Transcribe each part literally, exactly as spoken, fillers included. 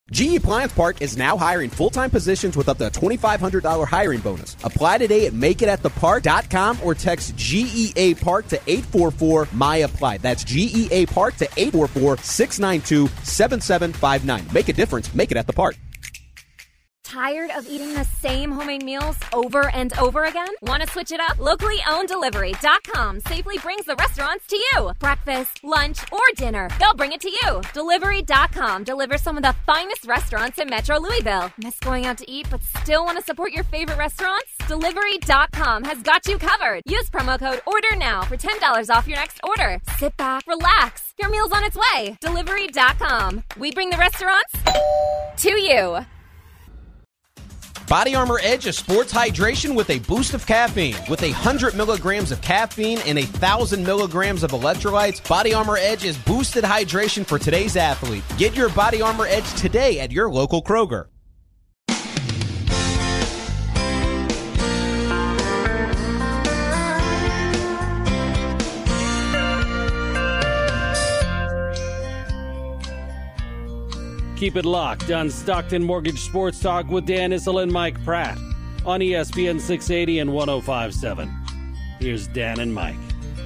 G E Appliance Park is now hiring full-time positions with up to a twenty-five hundred dollars hiring bonus. Apply today at make it at the park dot com or text G E A Park to eight four four M Y A P P L Y. That's G E A Park to eight four four, six nine two, seven seven five nine. Make a difference. Make it at the park. Tired of eating the same homemade meals over and over again? Want to switch it up? Locally owned delivery dot com safely brings the restaurants to you. Breakfast, lunch, or dinner, they'll bring it to you. delivery dot com delivers some of the finest restaurants in Metro Louisville. Miss going out to eat but still want to support your favorite restaurants? delivery dot com has got you covered. Use promo code ORDER NOW for ten dollars off your next order. Sit back, relax. Your meal's on its way. delivery dot com. We bring the restaurants to you. Body Armor Edge is sports hydration with a boost of caffeine. With one hundred milligrams of caffeine and one thousand milligrams of electrolytes, Body Armor Edge is boosted hydration for today's athlete. Get your Body Armor Edge today at your local Kroger. Keep it locked on Stockton Mortgage Sports Talk with Dan Issel and Mike Pratt on E S P N six eighty and one oh five point seven. Here's Dan and Mike.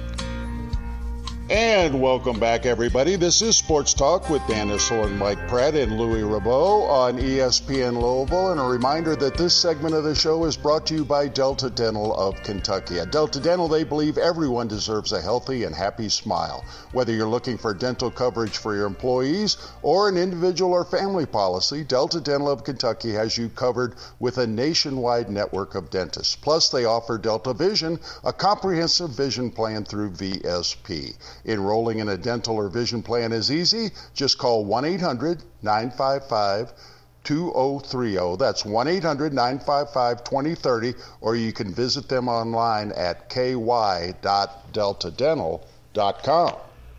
And welcome back, everybody. This is Sports Talk with Dan Issel and Mike Pratt and Louis Rabeau on E S P N Louisville. And a reminder that this segment of the show is brought to you by Delta Dental of Kentucky. At Delta Dental, they believe everyone deserves a healthy and happy smile. Whether you're looking for dental coverage for your employees or an individual or family policy, Delta Dental of Kentucky has you covered with a nationwide network of dentists. Plus, they offer Delta Vision, a comprehensive vision plan through V S P. Enrolling in a dental or vision plan is easy. Just call one eight hundred nine five five two oh three oh. That's one eight hundred nine five five two oh three oh, or you can visit them online at k y dot delta dental dot com.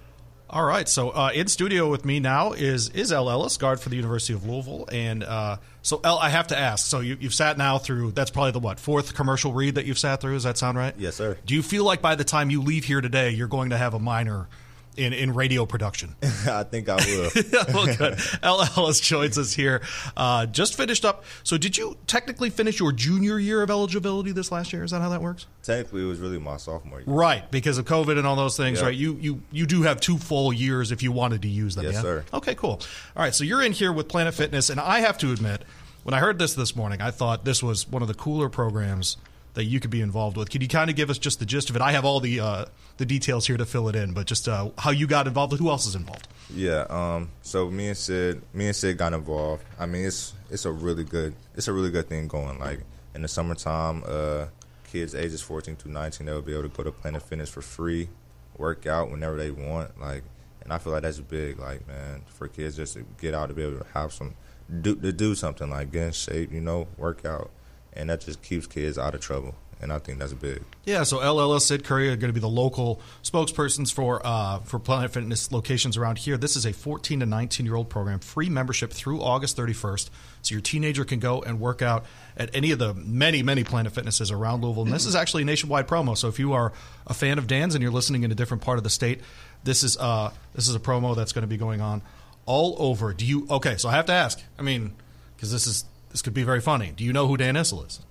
All right, so uh, in studio with me now is is El Ellis, guard for the University of Louisville. And uh, so, El, I have to ask, so you, you've sat now through, that's probably the, what, fourth commercial read that you've sat through? Does that sound right? Yes, sir. Do you feel like by the time you leave here today, you're going to have a minor in, in radio production? I think I will. Well, good. El Ellis joins us here. Uh, just finished up. So did you technically finish your junior year of eligibility this last year? Is that how that works? Technically, it was really my sophomore year. Right, because of COVID and all those things, Yep. right? You, you you do have two full years if you wanted to use them, Yes, yeah? sir. Okay, cool. All right, so you're in here with Planet Fitness, and I have to admit, when I heard this this morning, I thought this was one of the cooler programs that you could be involved with. Can you kind of give us just the gist of it? I have all the uh, the details here to fill it in, but just uh, how you got involved, who else is involved? Yeah, um, so me and Sid, me and Sid got involved. I mean, it's it's a really good, it's a really good thing going. Like in the summertime, uh, kids ages fourteen to nineteen, they'll be able to go to Planet Fitness for free, work out whenever they want. Like, and I feel like that's big. Like, man, for kids just to get out to be able to have some, do to do something like get in shape, you know, work out, and that just keeps kids out of trouble. And I think that's big. Yeah, so El Ellis, Sid Curry are going to be the local spokespersons for uh, for Planet Fitness locations around here. This is a fourteen to nineteen-year-old program, free membership through August thirty-first. So your teenager can go and work out at any of the many, many Planet Fitnesses around Louisville. And this is actually a nationwide promo. So if you are a fan of Dan's and you're listening in a different part of the state, this is uh, this is a promo that's going to be going on all over. Do you? Okay, so I have to ask. I mean, because this is this could be very funny. Do you know who Dan Issel is?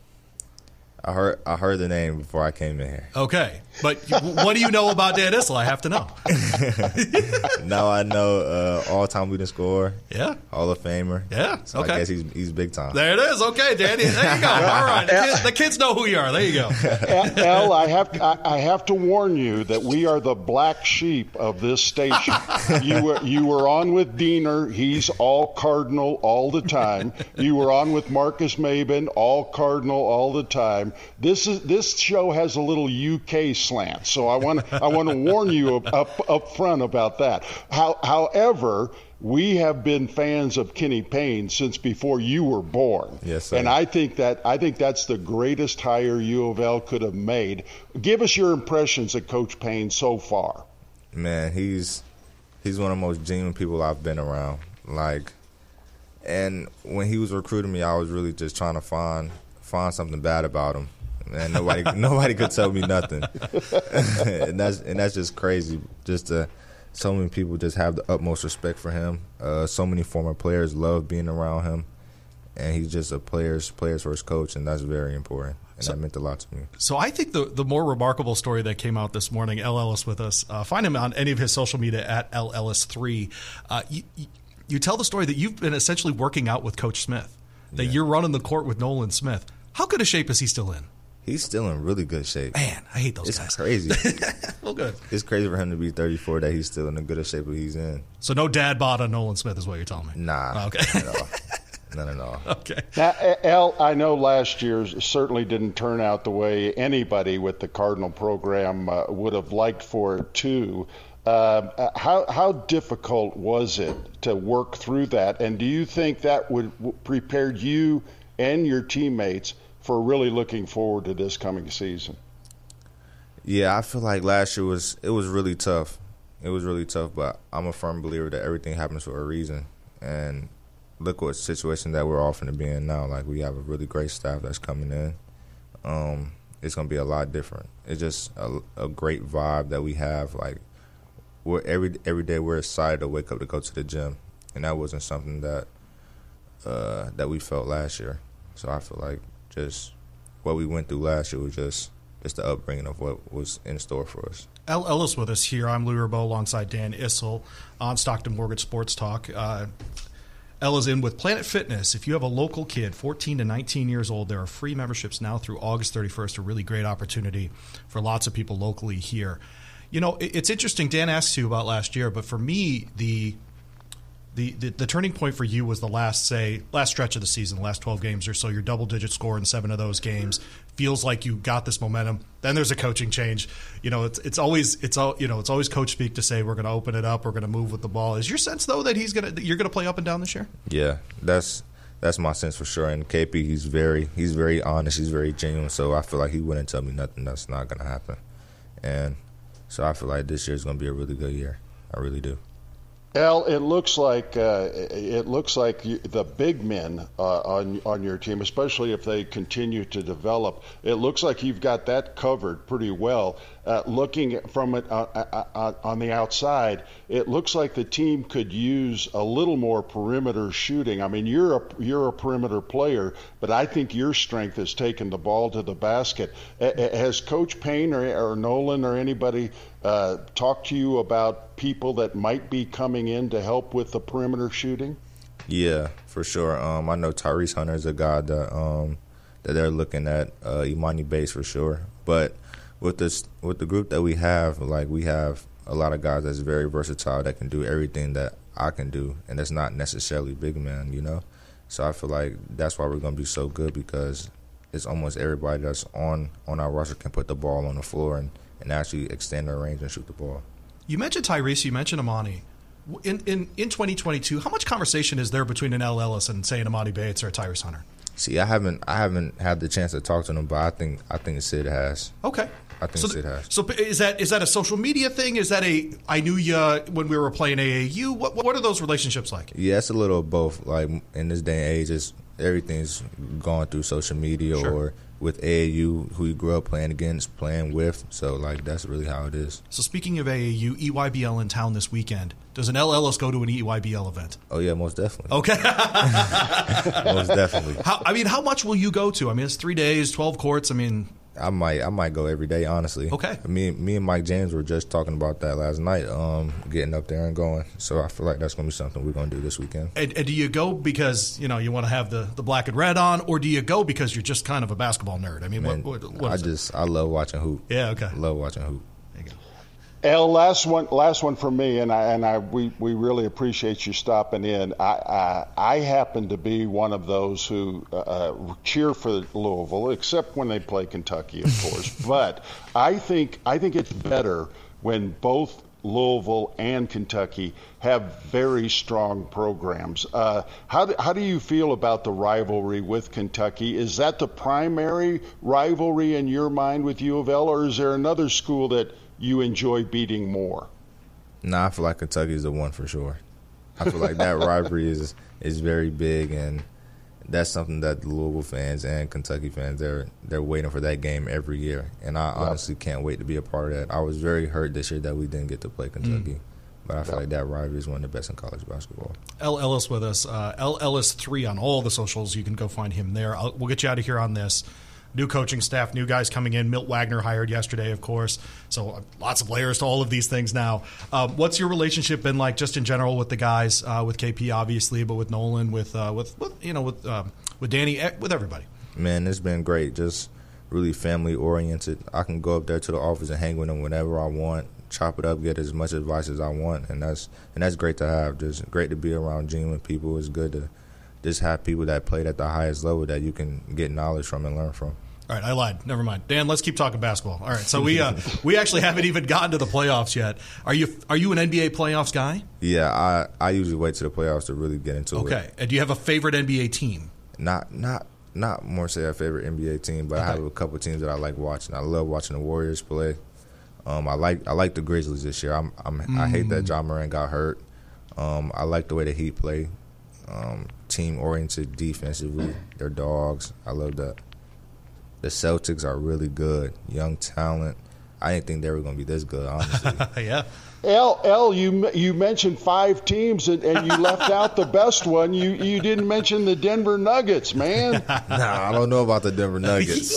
I heard I heard the name before I came in here. Okay, but what do you know about Dan Issel? I have to know. Now I know uh, all-time leading scorer. Yeah. Hall of Famer. Yeah, So okay. I guess he's he's big time. There it is. Okay, Danny. There you go. All right. The kids, the kids know who you are. There you go. El, I have I, I have to warn you that we are the black sheep of this station. You were you were on with Diener. He's all Cardinal all the time. You were on with Marcus Maben, all Cardinal all the time. This is this show has a little U K slant, so I want I want to warn you up, up up front about that. How, however, we have been fans of Kenny Payne since before you were born. Yes, sir. And I think that I think that's the greatest hire U of L could have made. Give us your impressions of Coach Payne so far. Man, he's he's one of the most genuine people I've been around. Like, and when he was recruiting me, I was really just trying to find find something bad about him. And nobody nobody could tell me nothing. and that's and that's just crazy. Just to so many people just have the utmost respect for him. Uh, so many former players love being around him, and he's just a player's player's first coach, and that's very important. And so, that meant a lot to me. So I think the the more remarkable story that came out this morning, L. Ellis with us. Uh, find him on any of his social media at L Ellis three. Uh, you, you, you tell the story that you've been essentially working out with Coach Smith, that yeah. you're running the court with Nolan Smith. How good a shape is he still in? He's still in really good shape. Man, I hate those it's guys. It's crazy. Well, good. It's crazy for him to be thirty-four that he's still in the good shape that he's in. So no dad bod on Nolan Smith is what you're telling me? Nah. Oh, okay. Not at all. None at all. Okay. Now, Al, I know last year certainly didn't turn out the way anybody with the Cardinal program uh, would have liked for it to. Uh, how how difficult was it to work through that? And do you think that would prepared you and your teammates for really looking forward to this coming season? Yeah, I feel like last year was it was really tough. It was really tough, but I'm a firm believer that everything happens for a reason. And look what situation that we're all finna be in now. Like, we have a really great staff that's coming in. Um, it's gonna be a lot different. It's just a, a great vibe that we have. Like, we're every every day we're excited to wake up to go to the gym, and that wasn't something that uh, that we felt last year. So I feel like just what we went through last year was just just the upbringing of what was in store for us. L. Ellis with us here. I'm Louis Rabeau alongside Dan Issel on Stockton Mortgage Sports Talk. Uh, L is in with Planet Fitness. If you have a local kid, fourteen to nineteen years old, there are free memberships now through August thirty-first, a really great opportunity for lots of people locally here. You know, it's interesting, Dan asked you about last year, but for me, the the, the the turning point for you was the last, say, last stretch of the season, the last twelve games or so, your double-digit score in seven of those games. Feels like you got this momentum. Then there's a coaching change. You know, it's it's always it's all you know it's always coach speak to say we're going to open it up, we're going to move with the ball. Is your sense though that he's going to you're going to play up and down this year? Yeah, that's that's my sense for sure. And K P, he's very he's very honest, he's very genuine. So I feel like he wouldn't tell me nothing that's not going to happen. And so I feel like this year is going to be a really good year. I really do. Al, it looks like uh, it looks like you, the big men uh, on on your team, especially if they continue to develop, it looks like you've got that covered pretty well. Uh, looking from it uh, uh, on the outside, it looks like the team could use a little more perimeter shooting. I mean, you're a you're a perimeter player, but I think your strength is taking the ball to the basket. Uh, has Coach Payne or, or Nolan or anybody uh, talked to you about people that might be coming in to help with the perimeter shooting? Yeah, for sure. Um, I know Tyrese Hunter is a guy that um, that they're looking at. Uh, Imani Bates for sure, but with this with the group that we have, like we have a lot of guys that's very versatile that can do everything that I can do, and that's not necessarily big man, you know. So I feel like that's why we're gonna be so good, because it's almost everybody that's on on our roster can put the ball on the floor and, and actually extend their range and shoot the ball. You mentioned Tyrese, you mentioned Imani. In, in in twenty twenty-two, how much conversation is there between an L. Ellis and, say, an Imani Bates or a Tyrese Hunter? See, I haven't I haven't had the chance to talk to them, but I think I think Sid has. Okay. I think so, Sid has. So is that is that a social media thing? Is that a I knew you when we were playing A A U? What what are those relationships like? Yeah, it's a little of both. Like in this day and age, it's, everything's gone through social media, sure. Or with A A U, who you grew up playing against, playing with. So, like, that's really how it is. So, speaking of A A U, E Y B L in town this weekend. Does an L. Ellis go to an E Y B L event? Oh, yeah, most definitely. Okay. Most definitely. How, I mean, how much will you go to? I mean, it's three days, twelve courts. I mean... I might I might go every day, honestly. Okay. Me, me and Mike James were just talking about that last night, um, getting up there and going. So I feel like that's going to be something we're going to do this weekend. And, and do you go because, you know, you want to have the, the black and red on, or do you go because you're just kind of a basketball nerd? I mean, Man, what, what, what I is just, it? I love watching hoop. Yeah, okay. I love watching hoop. There you go. El, last one, last one for me, and I and I we, we really appreciate you stopping in. I, I I happen to be one of those who uh, cheer for Louisville, except when they play Kentucky, of course. But I think I think it's better when both Louisville and Kentucky have very strong programs. Uh, how do, how do you feel about the rivalry with Kentucky? Is that the primary rivalry in your mind with U of L, or is there another school that you enjoy beating more? Nah, I feel like Kentucky is the one for sure. I feel like that rivalry is is very big, and that's something that the Louisville fans and Kentucky fans, they're they're waiting for that game every year, and I honestly can't wait to be a part of that. I was very hurt this year that we didn't get to play Kentucky, mm. But I feel Yeah. like that rivalry is one of the best in college basketball. L. Ellis with us. Uh, L. Ellis three on all the socials. You can go find him there. I'll, we'll get you out of here on this. New coaching staff, new guys coming in. Milt Wagner hired yesterday, of course. So uh, lots of layers to all of these things now. Um, what's your relationship been like, just in general, with the guys, uh, with K P obviously, but with Nolan, with uh, with, with you know with um, with Danny, with everybody? Man, it's been great. Just really family oriented. I can go up there to the office and hang with them whenever I want, chop it up, get as much advice as I want, and that's and that's great to have. Just great to be around genuine people. It's good to just have people that played at the highest level that you can get knowledge from and learn from. All right, I lied. Never mind. Dan, let's keep talking basketball. All right, so we uh, we actually haven't even gotten to the playoffs yet. Are you are you an N B A playoffs guy? Yeah, I, I usually wait to the playoffs to really get into Okay. it. Okay, and do you have a favorite N B A team? Not not not more say a favorite N B A team, but Okay. I have a couple teams that I like watching. I love watching the Warriors play. Um, I like I like the Grizzlies this year. I'm, I'm mm. I hate that Ja Morant got hurt. Um, I like the way the Heat play. Um, team oriented defensively. They're dogs. I love that. The Celtics are really good. Young talent. I didn't think they were going to be this good, honestly. Yeah. L, L, you you mentioned five teams and, and you left out the best one. You you didn't mention the Denver Nuggets, man. Nah, I don't know about the Denver Nuggets.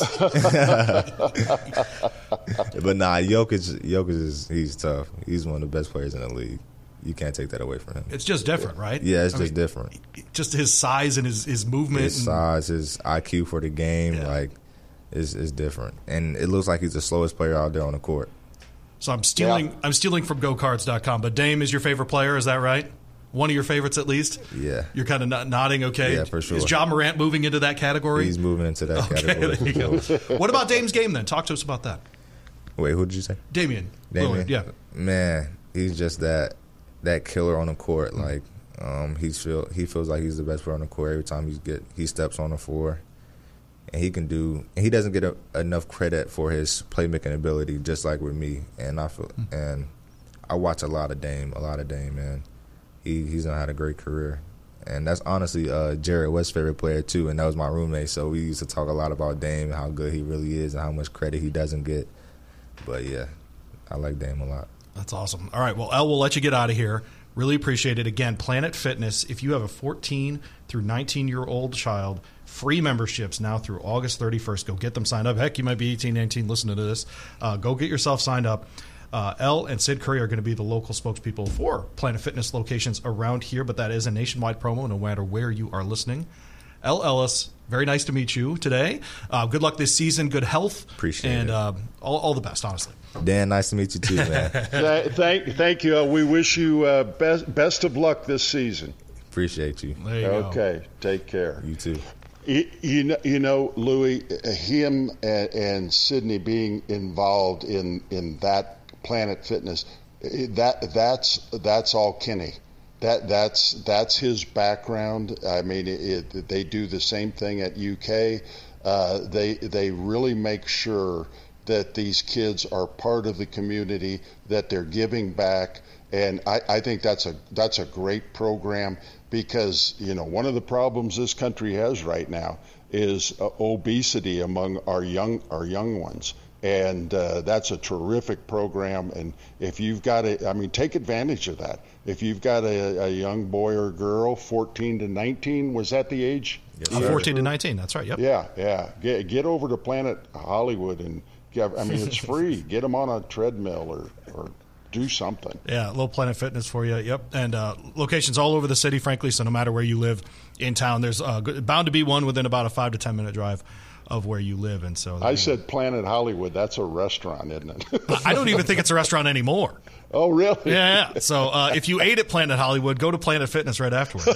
But nah, Jokic, Jokic is he's tough. He's one of the best players in the league. You can't take that away from him. It's just different, right? Yeah, it's I just mean, different. Just his size and his, his movement. His and, size, his I Q for the game, Yeah. like, is is different. And it looks like he's the slowest player out there on the court. So I'm stealing Yeah. I'm stealing from go cards dot com, but Dame is your favorite player, is that right? One of your favorites at least? Yeah. You're kind of nodding, okay? Yeah, for sure. Is Ja Morant moving into that category? He's moving into that okay, category. there you go. What about Dame's game then? Talk to us about that. Wait, who did you say? Damian. Damian? Lillard, yeah. Man, he's just that that killer on the court. Like, um, he's feel he feels like he's the best player on the court every time he get he steps on the floor, and he can do. And he doesn't get a, enough credit for his playmaking ability, just like with me. And I feel and I watch a lot of Dame, a lot of Dame, man. He he's done had a great career, and that's honestly uh, Jared West's favorite player too, and that was my roommate. So we used to talk a lot about Dame and how good he really is and how much credit he doesn't get. But yeah, I like Dame a lot. That's awesome. All right, well, El, we'll let you get out of here. Really appreciate it. Again, Planet Fitness, if you have a fourteen through nineteen-year-old child, free memberships now through August thirty-first. Go get them signed up. Heck, you might be eighteen, nineteen listening to this. Uh, go get yourself signed up. Uh, El and Sid Curry are going to be the local spokespeople for Planet Fitness locations around here, but that is a nationwide promo no matter where you are listening. L. Ellis, very nice to meet you today. Uh, good luck this season. Good health. Appreciate and, it. And uh, all, all the best, honestly. Dan, nice to meet you too, man. Th- thank thank you. Uh, we wish you uh, best best of luck this season. Appreciate you. There you Okay, take care. You too. You, you know, you know, Louis, uh, him and, and Sydney being involved in, in that Planet Fitness, uh, that that's that's all Kenny. That that's that's his background. I mean, it, it, they do the same thing at U K. Uh, they they really make sure that these kids are part of the community, that they're giving back, and I, I think that's a that's a great program because you know one of the problems this country has right now is uh, obesity among our young our young ones. And uh, that's a terrific program. And if you've got a, I mean, take advantage of that. If you've got a, a young boy or girl, fourteen to nineteen, was that the age? Yes, Uh, sir. fourteen to nineteen, that's right, yep. Yeah, yeah. Get, get over to Planet Hollywood and get, I mean, it's free. Get them on a treadmill or, or do something. Yeah, a little Planet Fitness for you. Yep, and uh, locations all over the city, frankly. So no matter where you live in town, there's uh, bound to be one within about a five to ten minute drive of where you live. And so I said Planet Hollywood. That's a restaurant, isn't it? I don't even think it's a restaurant anymore. Oh, really? Yeah. yeah. So uh, if you ate at Planet Hollywood, go to Planet Fitness right afterward.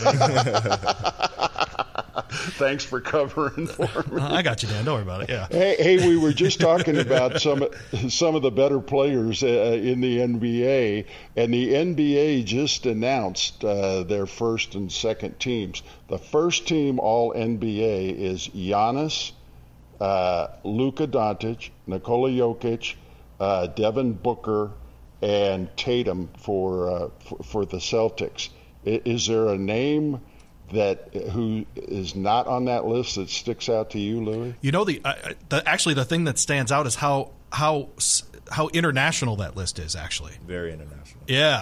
Thanks for covering for me. I got you, Dan. Don't worry about it. Yeah. Hey, hey, we were just talking about some some of the better players uh, in the N B A, and the N B A just announced uh, their first and second teams. The first team All N B A is Giannis, uh, Luka Doncic, Nikola Jokic, uh, Devin Booker, and Tatum for, uh, for for the Celtics. I- Is there a name that who is not on that list that sticks out to you, Louis? You know, the, uh, the actually the thing that stands out is how how how international that list is. Actually, Very international. yeah.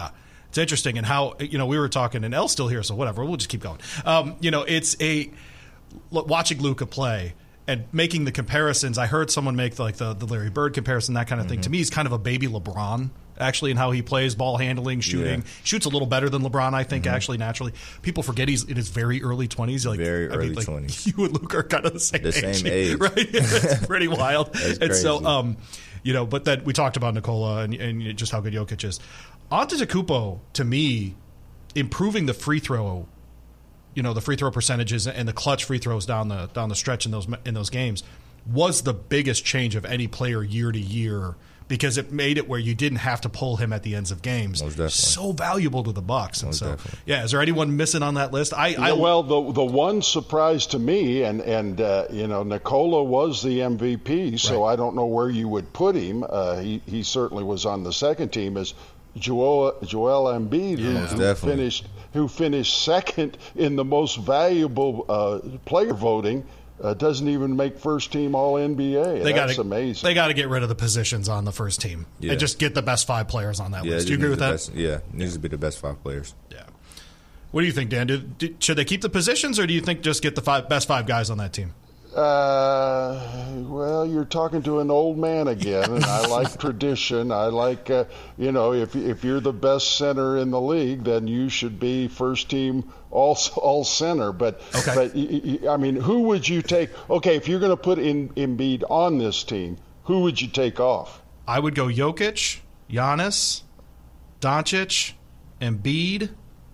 It's interesting, and how, you know, we were talking, and Elle's still here, so whatever, we'll just keep going. Um, you know, it's a watching Luka play and making the comparisons. I heard someone make like the, the Larry Bird comparison, that kind of thing. Mm-hmm. To me, he's kind of a baby LeBron, actually, in how he plays, ball handling, shooting. Yeah. Shoots a little better than LeBron, I think, mm-hmm. actually, naturally. People forget he's in his very early twenties. Like, very I early mean, like, twenties. You and Luka are kind of the same the age. Same age. Right? It's pretty wild. That's and crazy. so, um, you know, but then we talked about Nikola and, and just how good Jokic is. Antetokounmpo, to me, improving the free throw, you know, the free throw percentages and the clutch free throws down the down the stretch in those in those games was the biggest change of any player year to year, because it made it where you didn't have to pull him at the ends of games. Most definitely. So valuable to the Bucks. And Most so, definitely. yeah, is there anyone missing on that list? I, I well, the the one surprise to me, and and uh, you know, Nikola was the M V P, so right. I don't know where you would put him. Uh, he he certainly was on the second team as Joel Joel Embiid, Yeah, who, who finished who finished second in the most valuable uh, player voting. Uh, doesn't even make first team All N B A. They That's gotta, amazing. They got to get rid of the positions on the first team Yeah. and just get the best five players on that Yeah, list. it Do you agree with needs the that? Best, yeah, it needs to be the best five players. Yeah. What do you think, Dan? Do, do, should they keep the positions, or do you think just get the five, best five guys on that team? Uh, well, you're talking to an old man again, and I like tradition. I like, uh, you know, if if you're the best center in the league, then you should be first team all all center. But okay. but y- y- I mean, who would you take? Okay, if you're going to put in Embiid on this team, who would you take off? I would go Jokic, Giannis, Doncic, Embiid,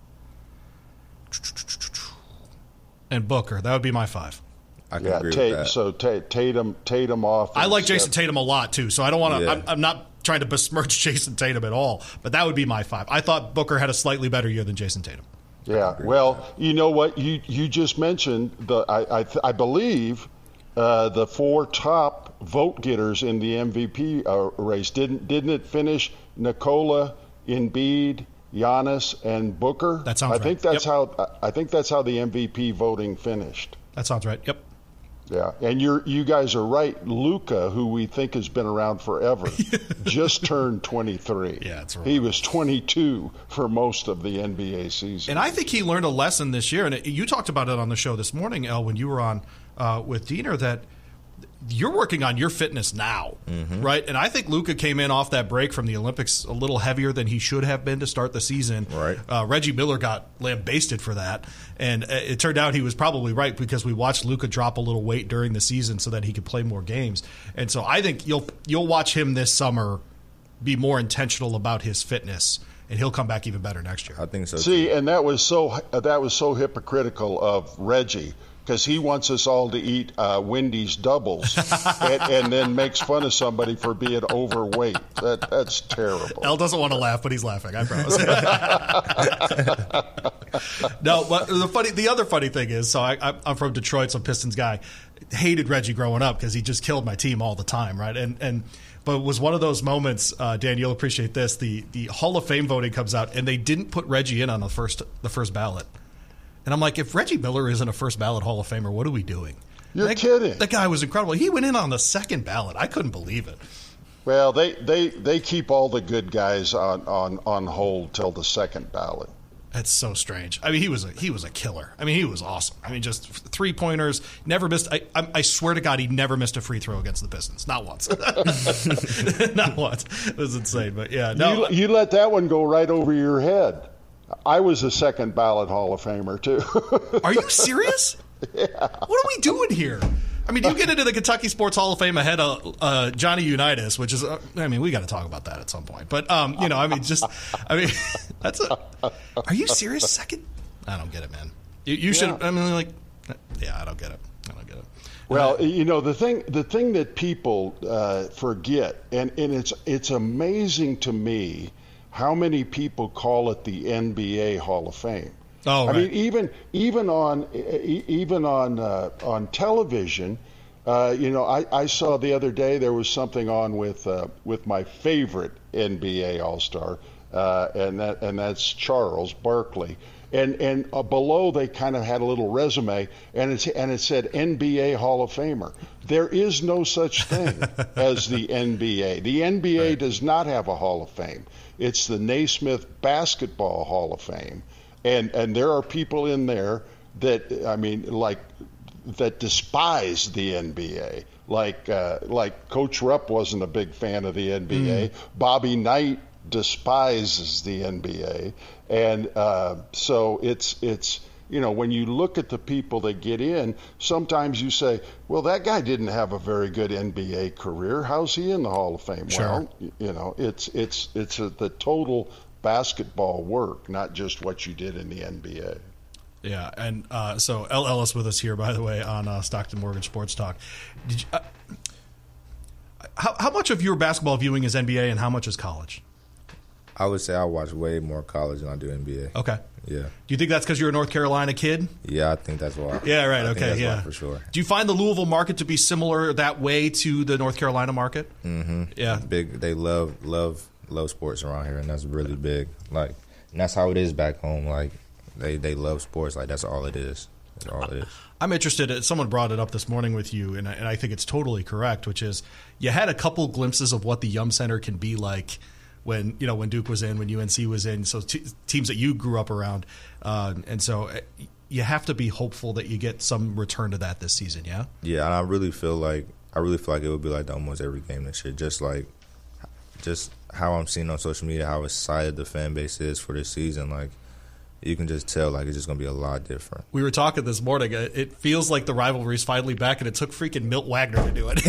and Booker. That would be my five. I can Yeah, agree Tate, with that. so Tate, Tatum Tatum off. I like instead. Jason Tatum a lot, too, so I don't want to Yeah. I'm, I'm not trying to besmirch Jason Tatum at all, but that would be my five. I thought Booker had a slightly better year than Jason Tatum. Yeah, well, you know what? You you just mentioned the I I, th- I believe uh, the four top vote getters in the M V P uh, race didn't didn't it finish Nikola, Embiid, Giannis, and Booker? That sounds I think right. that's Yep. how I think that's how the M V P voting finished. That sounds right. Yep. Yeah, and you're you guys are right. Luka, who we think has been around forever, just turned twenty-three. Yeah, that's right. He was twenty-two for most of the N B A season. And I think he learned a lesson this year, and it, you talked about it on the show this morning, El, when you were on uh, with Diener, that you're working on your fitness now, Mm-hmm. right? And I think Luka came in off that break from the Olympics a little heavier than he should have been to start the season. Right. Uh, Reggie Miller got lambasted for that, and it turned out he was probably right, because we watched Luka drop a little weight during the season so that he could play more games. And so I think you'll you'll watch him this summer be more intentional about his fitness, and he'll come back even better next year. I think so. See, too. and that was so that was so hypocritical of Reggie, because he wants us all to eat uh, Wendy's doubles and, and then makes fun of somebody for being overweight. That that's terrible. El doesn't want to laugh, but he's laughing. I promise. No, but the funny, the other funny thing is, so I, I, I'm from Detroit, so Pistons guy. Hated Reggie growing up because he just killed my team all the time, right? And and but it was one of those moments. Uh, Dan, you'll appreciate this. The the Hall of Fame voting comes out, and they didn't put Reggie in on the first the first ballot. And I'm like, if Reggie Miller isn't a first ballot Hall of Famer, what are we doing? You're that, kidding. That guy was incredible. He went in on the second ballot. I couldn't believe it. Well, they, they, they keep all the good guys on, on, on hold till the second ballot. That's so strange. I mean, he was a he was a killer. I mean, he was awesome. I mean, just three pointers. Never missed. I, I I swear to God, he never missed a free throw against the Pistons. Not once. Not once. It was insane. But yeah, no. You, you let that one go right over your head. I was a second ballot Hall of Famer too. Are you serious? Yeah. What are we doing here? I mean, you get into the Kentucky Sports Hall of Fame ahead of uh, Johnny Unitas, which is, uh, I mean, we got to talk about that at some point. But, um, you know, I mean, just, I mean, that's a, are you serious? Second? I don't get it, man. You, you should, I mean, like, yeah, I don't get it. I don't get it. Well, you know, the thing, the thing that people uh, forget, and, and it's, it's amazing to me how many people call it the N B A Hall of Fame. Oh, right. I mean, even even on even on uh, on television, uh, you know, I, I saw the other day there was something on with uh, with my favorite N B A All-Star, uh, and that and that's Charles Barkley, And and uh, below they kind of had a little resume, and it's and it said N B A Hall of Famer. There is no such thing as the N B A. The N B A right. does not have a Hall of Fame. It's the Naismith Basketball Hall of Fame, and and there are people in there that I mean, like that despise the N B A. Like uh, like Coach Rupp wasn't a big fan of the N B A. Mm. Bobby Knight despises the N B A, and uh, so it's it's you know when you look at the people that get in, sometimes you say, well, that guy didn't have a very good N B A career. How's he in the Hall of Fame? Sure. Well, you know, it's it's it's a, the total basketball work, not just what you did in the N B A. Yeah, and uh, so L. Ellis with us here, by the way, on uh, Stockton Mortgage Sports Talk. Did you, uh, how how much of your basketball viewing is N B A and how much is college? I would say I watch way more college than I do N B A. Okay. Yeah. Do you think that's because you're a North Carolina kid? Yeah, I think that's why. Yeah, right. I okay, think that's yeah. why, for sure. Do you find the Louisville market to be similar that way to the North Carolina market? Mm-hmm. Yeah. Big. They love love love sports around here, and that's really big. Like, and that's how it is back home. Like, they they love sports. Like, that's all it is. That's all it is. I'm interested. Someone brought it up this morning with you, and I, and I think it's totally correct. Which is, you had a couple glimpses of what the Yum Center can be like when you know when Duke was in, when U N C was in, so t- teams that you grew up around, uh, and so you have to be hopeful that you get some return to that this season. Yeah. Yeah, and I really feel like I really feel like it would be like that almost every game this year. Just like, just how I'm seeing on social media, how excited the fan base is for this season. Like, you can just tell, like, it's just going to be a lot different. We were talking this morning. It feels like the rivalry's finally back, and it took freaking Milt Wagner to do it.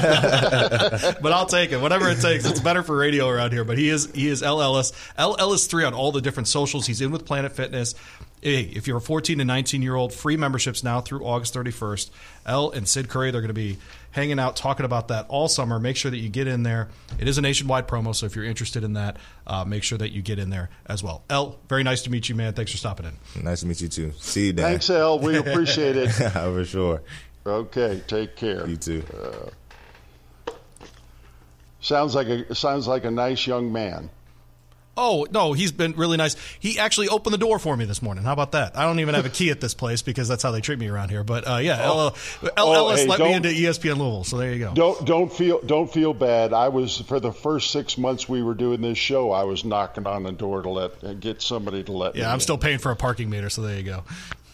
But I'll take it. Whatever it takes. It's better for radio around here. But he is he is L. Ellis. L. Ellis three on all the different socials. He's in with Planet Fitness. Hey, if you're a fourteen to nineteen-year-old, free memberships now through August thirty-first. Elle and Sid Curry, they're going to be hanging out, talking about that all summer. Make sure that you get in there. It is a nationwide promo, so if you're interested in that, uh, make sure that you get in there as well. Elle, very nice to meet you, man. Thanks for stopping in. Nice to meet you, too. See you, Dan. Thanks, Elle. We appreciate it. For sure. Okay, take care. You too. Uh, sounds like a sounds like a nice young man. Oh, no, he's been really nice. He actually opened the door for me this morning. How about that? I don't even have a key at this place because that's how they treat me around here. But, uh, yeah, oh. L. Oh, Ellis hey, let me into E S P N Louisville, so there you go. Don't don't feel don't feel bad. I was, for the first six months we were doing this show, I was knocking on the door to let get somebody to let yeah, me I'm in. still paying for a parking meter, so there you go.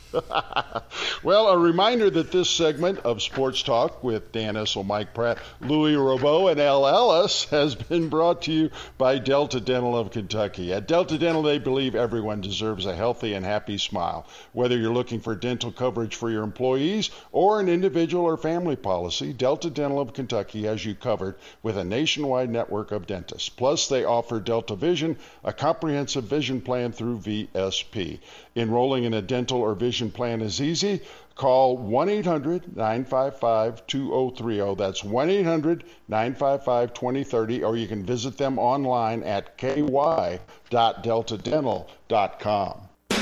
Well, a reminder that this segment of Sports Talk with Dan Issel, Mike Pratt, Louis Robeau, and L. Ellis has been brought to you by Delta Dental of Kentucky. At Delta Dental, they believe everyone deserves a healthy and happy smile. Whether you're looking for dental coverage for your employees or an individual or family policy, Delta Dental of Kentucky has you covered with a nationwide network of dentists. Plus, they offer Delta Vision, a comprehensive vision plan through V S P. Enrolling in a dental or vision plan is easy. Call one eight hundred nine five five two zero three zero. That's one eight hundred nine five five two zero three zero, or you can visit them online at k y dot delta dental dot com.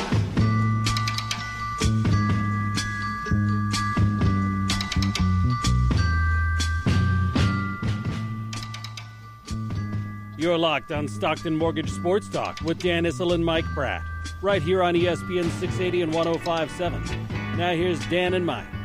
You're locked on Stockton Mortgage Sports Talk with Dan Issel and Mike Pratt, right here on E S P N six eighty and one oh five point seven. Now here's Dan and Mike.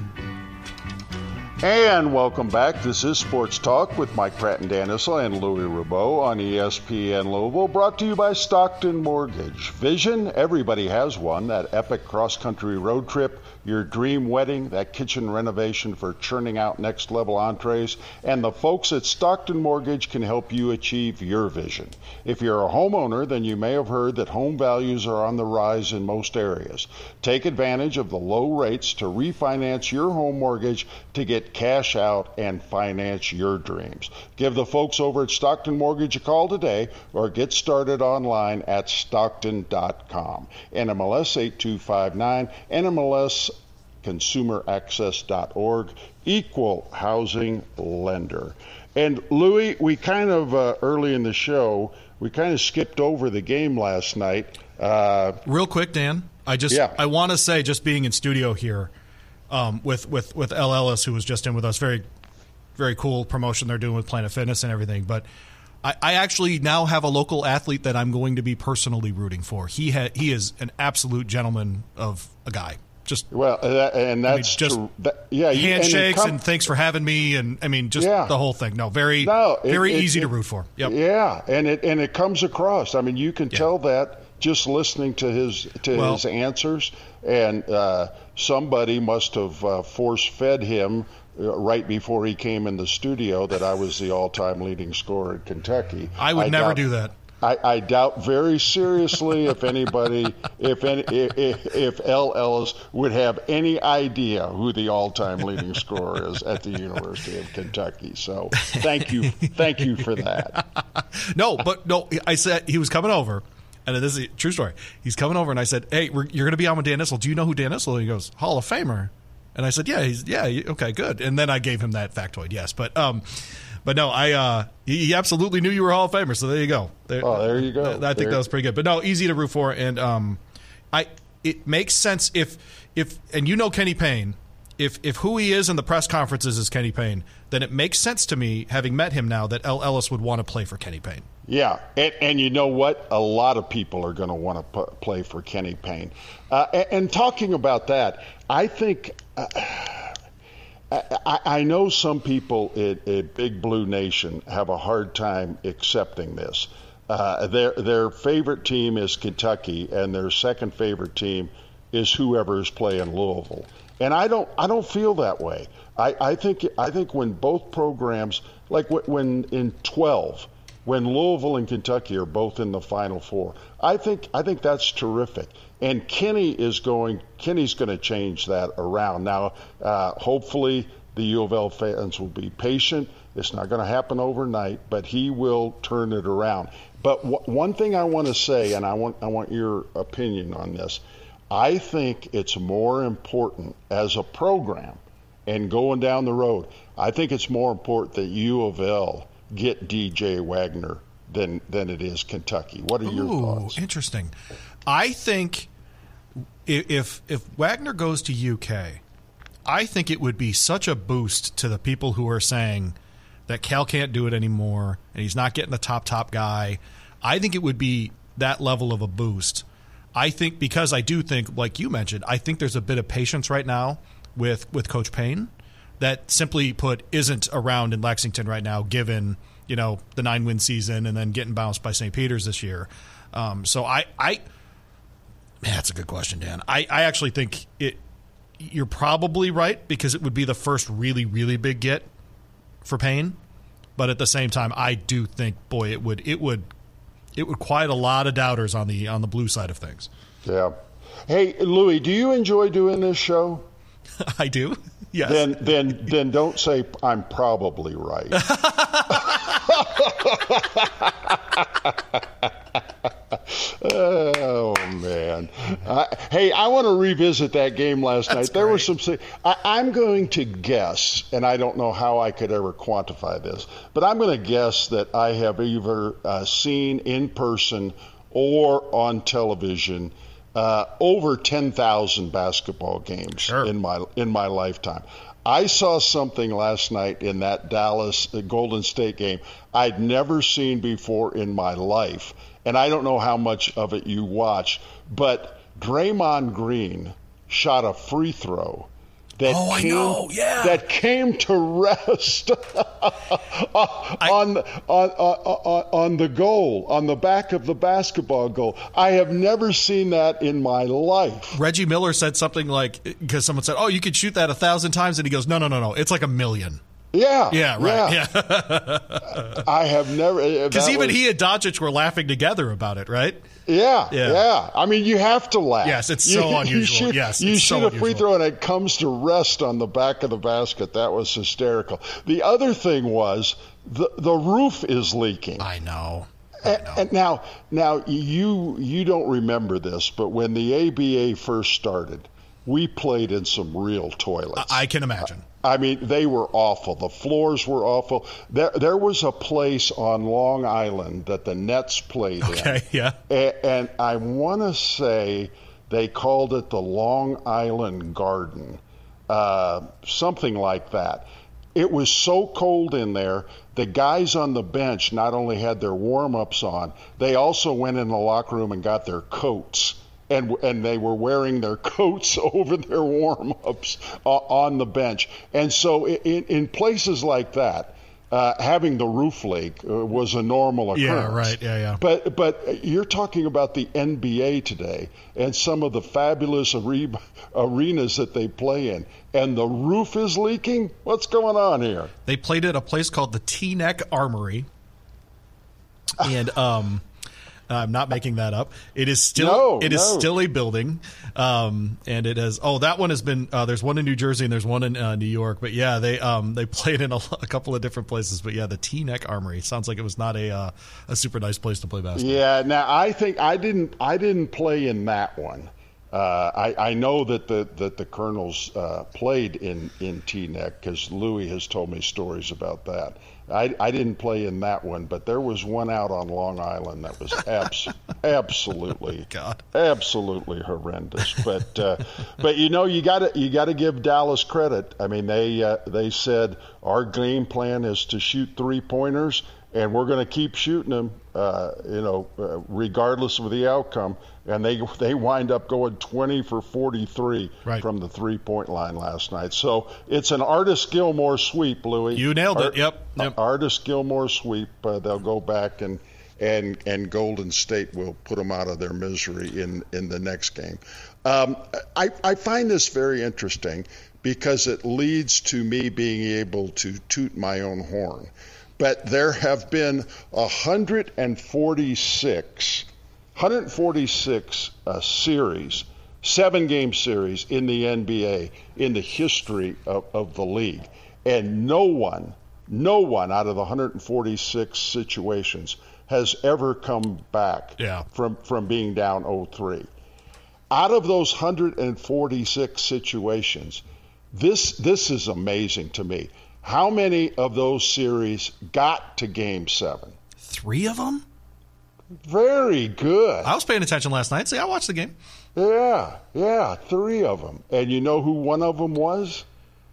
And welcome back. This is Sports Talk with Mike Pratt and Dan Issel and Louis Robeau on E S P N Louisville, brought to you by Stockton Mortgage. Vision, everybody has one. That epic cross-country road trip, your dream wedding, that kitchen renovation for churning out next-level entrees, and the folks at Stockton Mortgage can help you achieve your vision. If you're a homeowner, then you may have heard that home values are on the rise in most areas. Take advantage of the low rates to refinance your home mortgage to get cash out and finance your dreams. Give the folks over at Stockton Mortgage a call today or get started online at stockton dot com. N M L S eight two five nine, N M L S consumer access dot org, equal housing lender. And Louis, we kind of, uh, early in the show, we kind of skipped over the game last night. Uh, Real quick, Dan, I just yeah. I want to say, just being in studio here, Um, with, with, with L. Ellis, who was just in with us. Very, very cool promotion they're doing with Planet Fitness and everything. But I, I actually now have a local athlete that I'm going to be personally rooting for. He ha- he is an absolute gentleman of a guy. Just well, uh, and that's I mean, just true. That, yeah, handshakes and, and thanks for having me, and I mean, just yeah. the whole thing. No, very, no, it, very it, easy it, to root for. Yep. Yeah, and it and it comes across. I mean, you can yeah. tell that just listening to his to well, his answers, and uh, somebody must have uh, force fed him uh, right before he came in the studio that I was the all-time leading scorer in Kentucky. I would I never doubt, do that. I, I doubt very seriously if anybody, if any, if, if L. Ellis would have any idea who the all-time leading scorer is at the University of Kentucky. So thank you, thank you for that. No, but no, I said he was coming over, and this is a true story. He's coming over, and I said, "Hey, we're, you're going to be on with Dan Issel. Do you know who Dan Issel?" And he goes, "Hall of Famer." And I said, "Yeah, he's yeah, okay, good." And then I gave him that factoid, yes, but um. But no, I uh, he, he absolutely knew you were a Hall of Famer, so there you go. There, oh, there you go. I, I think there. that was pretty good. But no, easy to root for, and um, I it makes sense if if and you know Kenny Payne, if if who he is in the press conferences is Kenny Payne, then it makes sense to me, having met him now, that L. Ellis would want to play for Kenny Payne. Yeah, and, and you know what? A lot of people are going to want to p- play for Kenny Payne. Uh, and, and talking about that, I think. Uh, I, I know some people at, at Big Blue Nation have a hard time accepting this. Uh, their their favorite team is Kentucky, and their second favorite team is whoever is playing Louisville. And I don't I don't feel that way. I, I think I think when both programs, like when in twelve, when Louisville and Kentucky are both in the Final Four, I think I think that's terrific. And Kenny is going. Kenny's going to change that around. Now, uh, hopefully, the U of L fans will be patient. It's not going to happen overnight, but he will turn it around. But w- one thing I want to say, and I want I want your opinion on this. I think it's more important as a program, and going down the road. I think it's more important that U of L get D J Wagner than than it is Kentucky. What are your Ooh, thoughts? Interesting. I think if if Wagner goes to U K, I think it would be such a boost to the people who are saying that Cal can't do it anymore and he's not getting the top, top guy. I think it would be that level of a boost. I think because I do think, like you mentioned, I think there's a bit of patience right now with, with Coach Payne that simply put isn't around in Lexington right now, given, you know, the nine-win season and then getting bounced by Saint Peter's this year. Um, so I, I – man, that's a good question, Dan. I, I actually think it. You're probably right because it would be the first really, really big get for Payne. But at the same time, I do think, boy, it would it would it would quiet a lot of doubters on the on the blue side of things. Yeah. Hey, Louis, do you enjoy doing this show? I do. Yes. Then then then don't say I'm probably right. Oh man! Uh, hey, I want to revisit that game last That's night. There great. was some. I, I'm going to guess, and I don't know how I could ever quantify this, but I'm going to guess that I have either uh, seen in person or on television uh, over ten thousand basketball games Sure. in my in my lifetime. I saw something last night in that Dallas uh, Golden State game I'd never seen before in my life. And I don't know how much of it you watched, but Draymond Green shot a free throw that oh, came, I know. Yeah. that came to rest on, on, on, on, on the goal, on the back of the basketball goal. I have never seen that in my life. Reggie Miller said something like, because someone said, oh, you could shoot that a thousand times. And he goes, no, no, no, no. It's like a million. Yeah. Yeah, right. Yeah. yeah. I have never. Because even was, he and Doncic were laughing together about it, right? Yeah, yeah. Yeah. I mean, you have to laugh. Yes, it's so you, unusual. You shoot, yes, you it's shoot so a free unusual. throw and it comes to rest on the back of the basket. That was hysterical. The other thing was the the roof is leaking. I know. And, and now, now you you don't remember this, but when the A B A first started, we played in some real toilets. I can imagine. I mean, they were awful. The floors were awful. There, there was a place on Long Island that the Nets played okay, in. Okay, yeah. And, and I want to say they called it the Long Island Garden, uh, something like that. It was so cold in there. The guys on the bench not only had their warm-ups on, they also went in the locker room and got their coats. And, and they were wearing their coats over their warm-ups uh, on the bench. And so in, in places like that, uh, having the roof leak uh, was a normal occurrence. Yeah, right. Yeah, yeah. But but you're talking about the N B A today and some of the fabulous are- arenas that they play in. And the roof is leaking? What's going on here? They played at a place called the Teaneck Armory. And um I'm not making that up. It is still No, it is no. still a building, um, and it has. Oh, that one has been. Uh, there's one in New Jersey and there's one in uh, New York. But yeah, they um, they played in a, a couple of different places. But yeah, the Teaneck Armory sounds like it was not a uh, a super nice place to play basketball. Yeah. Now I think I didn't I didn't play in that one. Uh, I, I know that the that the Colonels uh, played in in Teaneck because Louis has told me stories about that. I, I didn't play in that one, but there was one out on Long Island that was abs- absolutely, God. absolutely horrendous. But uh, but you know you got to you got to give Dallas credit. I mean they uh, they said our game plan is to shoot three pointers, and we're going to keep shooting them, uh, you know, uh, regardless of the outcome. And they they wind up going twenty for forty-three right. from the three-point line last night. So it's an Artis Gilmore sweep, Louis. You nailed it. Art, Yep. yep. Artis Gilmore sweep. Uh, they'll go back and and and Golden State will put them out of their misery in in the next game. Um, I I find this very interesting because it leads to me being able to toot my own horn. But there have been one hundred forty-six. one hundred forty-six uh, series, seven-game series in the N B A in the history of, of the league. And no one, no one out of the one hundred forty-six situations has ever come back yeah. from, from being down oh three. Out of those one hundred forty-six situations, this this is amazing to me. How many of those series got to Game seven? Three of them? Very good. I was paying attention last night. See, I watched the game. Yeah, yeah, three of them. And you know who one of them was?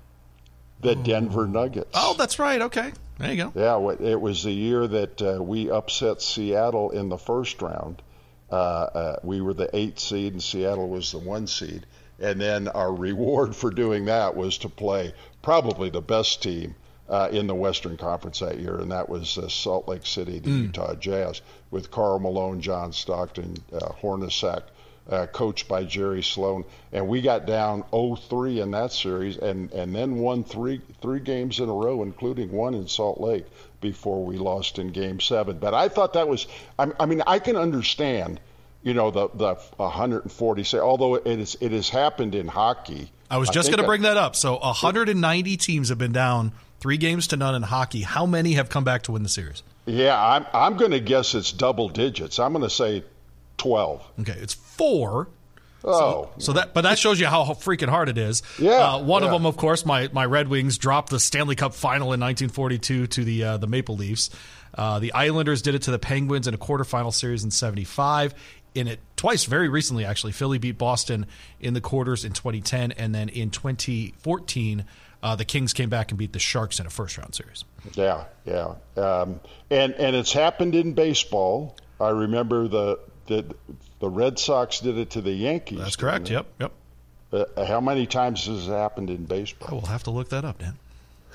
The Denver Nuggets. Oh, that's right. Okay. There you go. Yeah, it was the year that uh, we upset Seattle in the first round. Uh, uh, we were the eighth seed and Seattle was the one seed. And then our reward for doing that was to play probably the best team Uh, in the Western Conference that year, and that was uh, Salt Lake City, the mm. Utah Jazz, with Karl Malone, John Stockton, uh, Hornacek, uh, coached by Jerry Sloan. And we got down oh three in that series and, and then won three three games in a row, including one in Salt Lake, before we lost in Game seven. But I thought that was – I mean, I can understand, you know, the, the one hundred forty – although it, is, it has happened in hockey. I was just going to bring that up. So one hundred ninety teams have been down – Three games to none in hockey. How many have come back to win the series? Yeah, I'm I'm going to guess it's double digits. I'm going to say twelve. Okay, it's four. Oh, so, so that but that shows you how freaking hard it is. Yeah, uh, one yeah. of them, of course, my my Red Wings dropped the Stanley Cup final in nineteen forty-two to the uh, the Maple Leafs. Uh, the Islanders did it to the Penguins in a quarterfinal series in seventy-five. In it twice, very recently actually, Philly beat Boston in the quarters in twenty ten, and then in twenty fourteen. Uh, the Kings came back and beat the Sharks in a first-round series. Yeah, yeah, um, and and it's happened in baseball. I remember the the the Red Sox did it to the Yankees. That's correct. Yep, yep. Uh, how many times has it happened in baseball? I will have to look that up, Dan.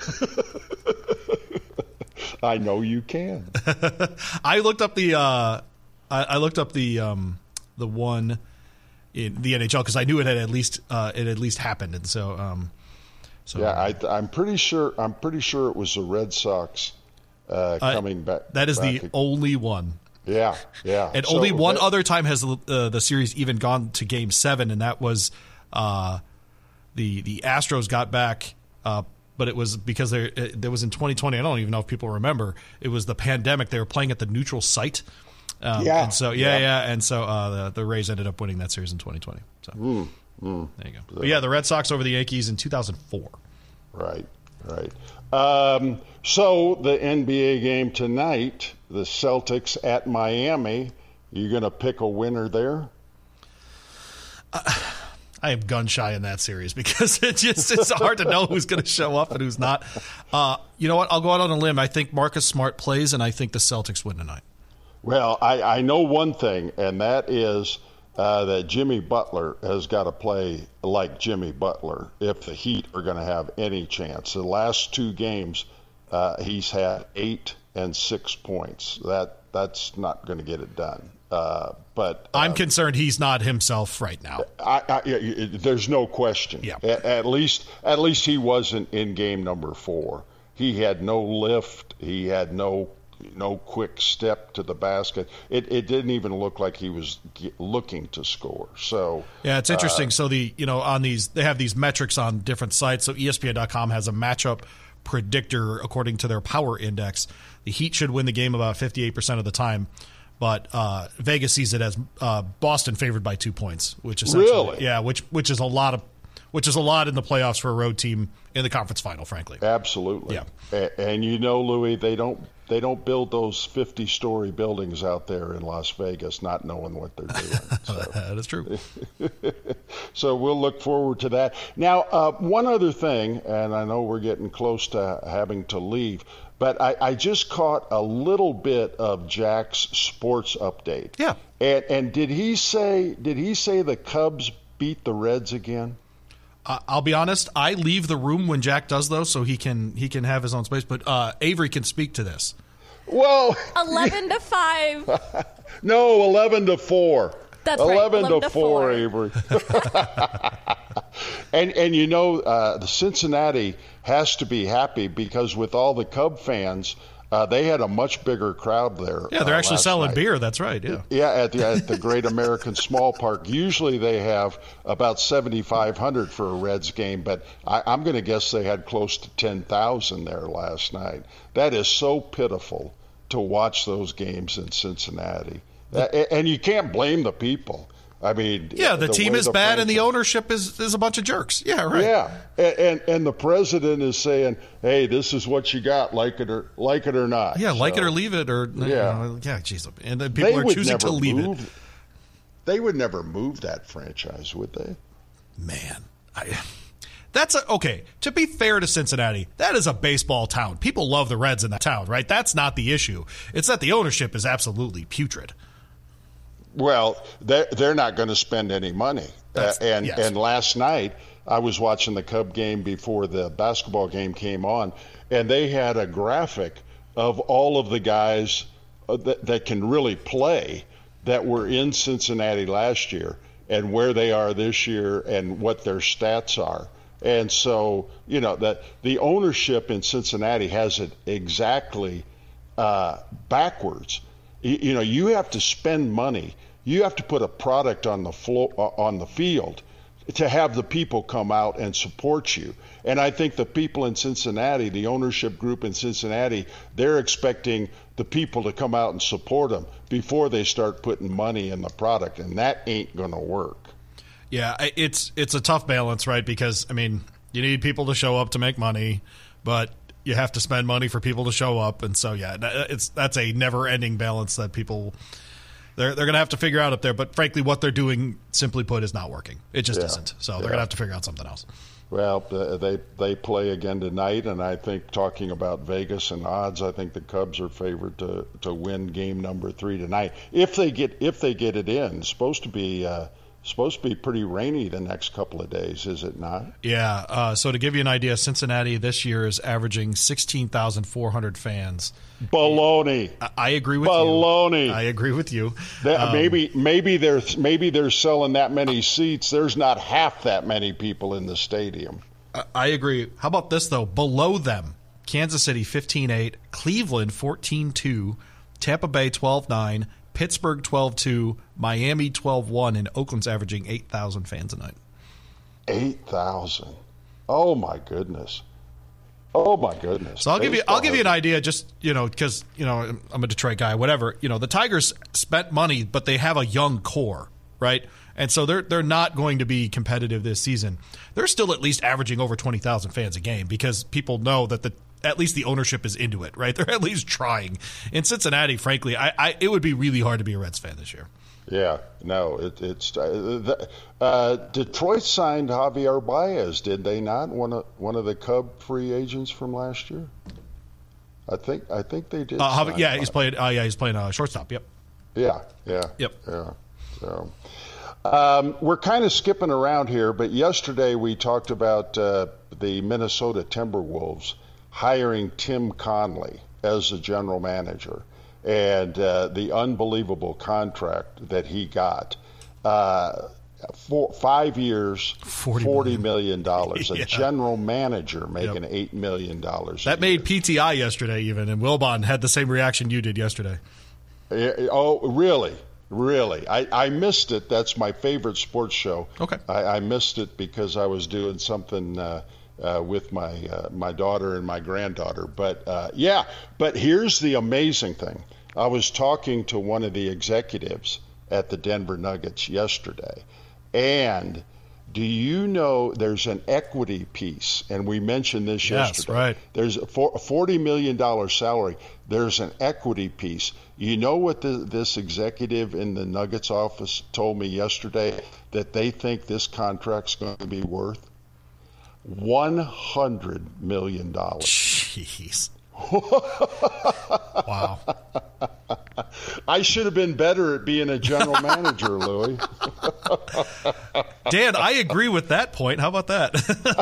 I know you can. I looked up the uh, I, I looked up the um, the one in the N H L because I knew it had at least uh, it had at least happened, and so. Um, So, yeah, I, I'm pretty sure. I'm pretty sure it was the Red Sox uh, coming uh, back. That is back the again. only one. Yeah, yeah. And so only one that, other time has uh, the series even gone to Game Seven, and that was uh, the the Astros got back, uh, but it was because there it, it was in twenty twenty. I don't even know if people remember. It was the pandemic. They were playing at the neutral site. Um, yeah. And so yeah, yeah, yeah. And so uh, the the Rays ended up winning that series in twenty twenty. So mm, mm. there you go. But yeah, the Red Sox over the Yankees in two thousand four. Right, right. Um, so the N B A game tonight, the Celtics at Miami. You going to pick a winner there? Uh, I am gun shy in that series because it just it's hard to know who's going to show up and who's not. Uh, you know what? I'll go out on a limb. I think Marcus Smart plays, and I think the Celtics win tonight. Well, I, I know one thing, and that is uh, that Jimmy Butler has got to play like Jimmy Butler if the Heat are going to have any chance. The last two games, uh, he's had eight and six points. That that's not going to get it done. Uh, but uh, I'm concerned he's not himself right now. I, I, I, there's no question. Yeah. At, at least, at least he wasn't in game number four. He had no lift. He had no no quick step to the basket. It it didn't even look like he was looking to score. So yeah, it's interesting. Uh, so the you know on these they have these metrics on different sites. So E S P N dot com has a matchup predictor according to their power index. The Heat should win the game about fifty-eight percent of the time. But uh, Vegas sees it as uh, Boston favored by two points, which is really, yeah, which which is a lot of, which is a lot in the playoffs for a road team in the conference final, frankly. Absolutely, yeah. And, and you know, Louis, they don't they don't build those fifty-story buildings out there in Las Vegas, not knowing what they're doing. So. That is true. So we'll look forward to that. Now, uh, one other thing, and I know we're getting close to having to leave. But I, I just caught a little bit of Jack's sports update. Yeah. And, and did he say did he say the Cubs beat the Reds again? Uh, I'll be honest. I leave the room when Jack does those, so he can he can have his own space. But uh, Avery can speak to this. Well, eleven to five. No, eleven to four. That's eleven right. eleven to to four, four. Avery. and and you know uh, the Cincinnati has to be happy because with all the Cub fans, uh, they had a much bigger crowd there. Yeah, they're uh, actually last selling night. beer. That's right. Yeah. Yeah, at the at the Great American Small Park. Usually they have about seventy-five hundred for a Reds game, but I, I'm going to guess they had close to ten thousand there last night. That is so pitiful to watch those games in Cincinnati. And you can't blame the people. I mean, yeah, the, the team is the bad and the franchise, ownership is, is a bunch of jerks. Yeah, right. Yeah, and, and and the president is saying, "Hey, this is what you got, like it or like it or not." Yeah, like so, it or leave it, or yeah, you know, yeah. Jeez, and then people they are would choosing never to leave move, it. They would never move that franchise, would they? Man, I. That's a, okay. To be fair to Cincinnati, that is a baseball town. People love the Reds in that town, right? That's not the issue. It's that the ownership is absolutely putrid. Well, they're, they're not going to spend any money. Uh, and yes. and last night, I was watching the Cub game before the basketball game came on, and they had a graphic of all of the guys uh, that, that can really play that were in Cincinnati last year and where they are this year and what their stats are. And so, you know, that the ownership in Cincinnati has it exactly uh, backwards. You, you know, you have to spend money. You have to put a product on the floor, uh, on the field to have the people come out and support you. And I think the people in Cincinnati, the ownership group in Cincinnati, they're expecting the people to come out and support them before they start putting money in the product. And that ain't going to work. Yeah, it's it's a tough balance, right? Because, I mean, you need people to show up to make money, but you have to spend money for people to show up. And so, yeah, it's that's a never-ending balance that people they're they're going to have to figure out up there. But frankly, what they're doing, simply put, is not working. It just yeah. isn't. So yeah. they're going to have to figure out something else. Well, uh, they they play again tonight, and I think talking about Vegas and odds, I think the Cubs are favored to, to win game number three tonight if they get if they get it in. It's supposed to be. Uh, Supposed to be pretty rainy the next couple of days, is it not? Yeah. Uh, so to give you an idea, Cincinnati this year is averaging sixteen thousand four hundred fans. Baloney. I, I agree with Baloney. you. I agree with you. That, um, maybe maybe they're maybe they're selling that many seats. There's not half that many people in the stadium. I, I agree. How about this though? Below them, Kansas City fifteen eight, Cleveland fourteen two, Tampa Bay twelve nine. Pittsburgh twelve two, Miami twelve one, and Oakland's averaging eight thousand fans a night. eight thousand. Oh, my goodness. Oh, my goodness. So I'll give you I'll give you an idea just, you know, because, you know, I'm a Detroit guy, whatever. You know, the Tigers spent money, but they have a young core, right? And so they're they're not going to be competitive this season. They're still at least averaging over twenty thousand fans a game because people know that the at least the ownership is into it, right? They're at least trying. In Cincinnati, frankly, I, I it would be really hard to be a Reds fan this year. Yeah, no, it, it's uh, the, uh, Detroit signed Javier Baez, did they not? One of one of the Cub free agents from last year. I think I think they did. Uh, Javi, yeah, Baez. he's playing. Uh, yeah, he's playing uh, shortstop. Yep. Yeah, yeah. Yep. Yeah. So um, we're kind of skipping around here, but yesterday we talked about uh, the Minnesota Timberwolves hiring Tim Connelly as the general manager, and uh, the unbelievable contract that he got. Uh, four, five years, forty million dollars. Yeah. A general manager making yep. eight million dollars. That made P T I yesterday even, and Wilbon had the same reaction you did yesterday. Oh, really? Really? I, I missed it. That's my favorite sports show. Okay. I, I missed it because I was doing something uh, uh, with my uh, my daughter and my granddaughter. But, uh, yeah, but here's the amazing thing. I was talking to one of the executives at the Denver Nuggets yesterday, and do you know there's an equity piece, and we mentioned this yes, yesterday. Right. There's a forty million dollars salary. There's an equity piece. You know what the, this executive in the Nuggets office told me yesterday? That they think this contract's going to be worth one hundred million dollars. Jeez. Wow. I should have been better at being a general manager, Louie. Dan, I agree with that point. How about that?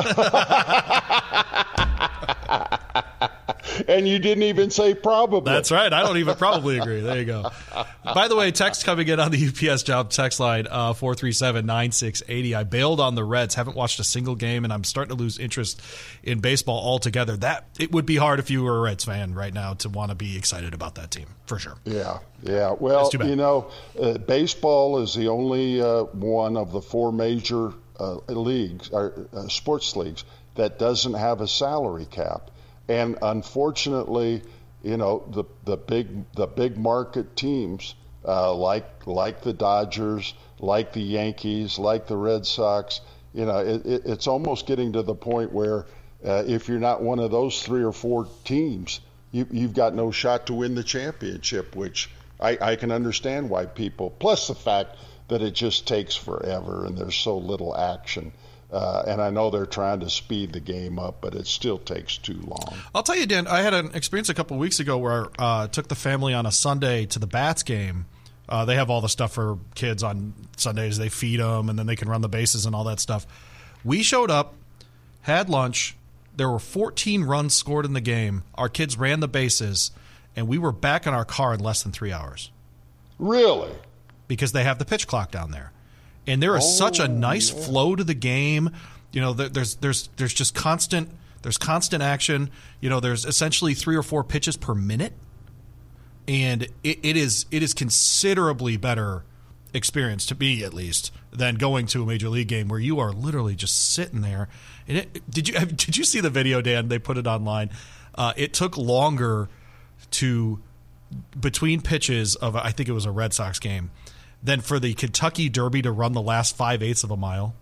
And you didn't even say probably. That's right. I don't even probably agree. There you go. By the way, text coming in on the U P S job text line, uh, four three seven, nine six eight zero. I bailed on the Reds, haven't watched a single game, and I'm starting to lose interest in baseball altogether. That it would be hard if you were a Reds fan right now to want to be excited about that team, for sure. Yeah, yeah. Well, you know, uh, baseball is the only uh, one of the four major uh, leagues, or uh, sports leagues, that doesn't have a salary cap. And unfortunately, you know, the the big the big market teams uh, like like the Dodgers, like the Yankees, like the Red Sox, you know, it, it, it's almost getting to the point where uh, if you're not one of those three or four teams, you, you've got no shot to win the championship, which I, I can understand why people, plus the fact that it just takes forever and there's so little action. Uh, and I know they're trying to speed the game up, but it still takes too long. I'll tell you, Dan, I had an experience a couple of weeks ago where I uh, took the family on a Sunday to the Bats game. Uh, they have all the stuff for kids on Sundays. They feed them, and then they can run the bases and all that stuff. We showed up, had lunch. There were fourteen runs scored in the game. Our kids ran the bases, and we were back in our car in less than three hours. Really? Because they have the pitch clock down there. And there is oh, such a nice yeah. flow to the game. You know, there's there's there's just constant there's constant action. You know, there's essentially three or four pitches per minute, and it, it is it is considerably better experience, to me at least, than going to a major league game where you are literally just sitting there. And it, did you did you see the video, Dan? They put it online. Uh, it took longer to between pitches of I think it was a Red Sox game than for the Kentucky Derby to run the last five-eighths of a mile.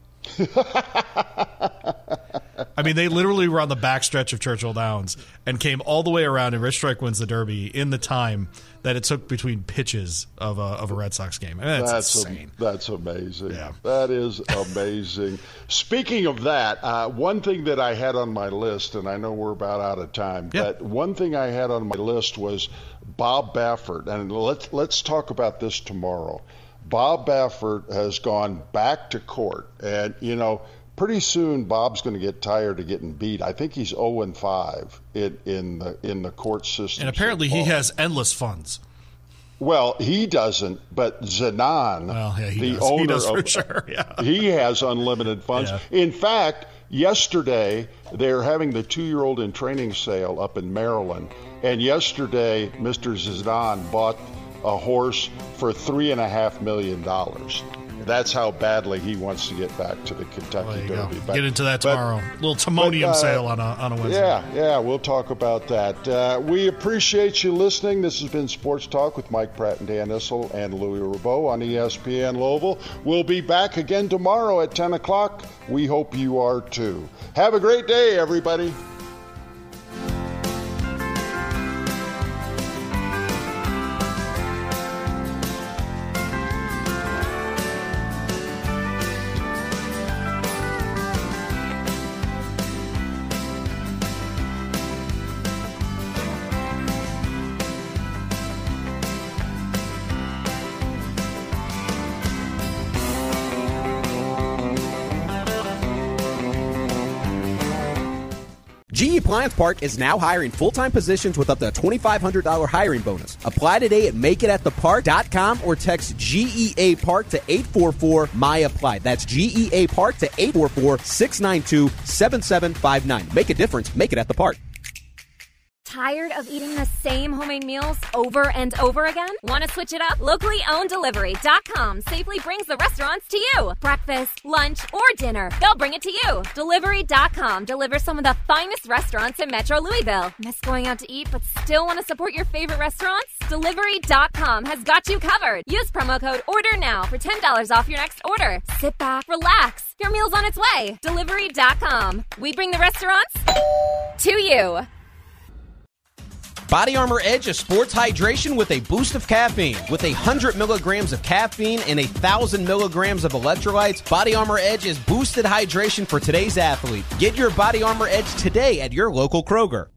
I mean, they literally were on the backstretch of Churchill Downs and came all the way around, and Rich Strike wins the Derby in the time that it took between pitches of a, of a Red Sox game. I mean, that's that's insane. A, that's amazing. Yeah. That is amazing. Speaking of that, uh, one thing that I had on my list, and I know we're about out of time, yeah. but one thing I had on my list was Bob Baffert, and let's let's talk about this tomorrow. Bob Baffert has gone back to court, and you know, pretty soon Bob's going to get tired of getting beat. I think he's oh and five in in the in the court system. And apparently, so he has endless funds. Well, he doesn't, but Zenon, well, yeah, he the does. owner, he does for of, sure. Yeah. he has unlimited funds. Yeah. In fact, yesterday they're having the two-year-old in training sale up in Maryland, and yesterday Mister Zenon bought a horse for three and a half million dollars. That's how badly he wants to get back to the Kentucky Derby. But, get into that tomorrow. A little Timonium but, uh, sale on a on a Wednesday. Yeah, yeah, we'll talk about that. Uh, we appreciate you listening. This has been Sports Talk with Mike Pratt and Dan Issel and Louis Rabot on E S P N Louisville. We'll be back again tomorrow at ten o'clock. We hope you are too. Have a great day, everybody. G E Appliance Park is now hiring full-time positions with up to a twenty-five hundred dollars hiring bonus. Apply today at make it at the park dot com or text G E A Park to eight four four, M Y apply. That's G E A Park to eight four four, six nine two, seven seven five nine. Make a difference. Make it at the park. Tired of eating the same homemade meals over and over again? Want to switch it up? Locally owned delivery dot com safely brings the restaurants to you. Breakfast, lunch, or dinner, they'll bring it to you. Delivery dot com delivers some of the finest restaurants in Metro Louisville. Miss going out to eat but still want to support your favorite restaurants? Delivery dot com has got you covered. Use promo code ORDER NOW for ten dollars off your next order. Sit back, relax. Your meal's on its way. Delivery dot com. We bring the restaurants to you. Body Armor Edge is sports hydration with a boost of caffeine. With one hundred milligrams of caffeine and one thousand milligrams of electrolytes, Body Armor Edge is boosted hydration for today's athlete. Get your Body Armor Edge today at your local Kroger.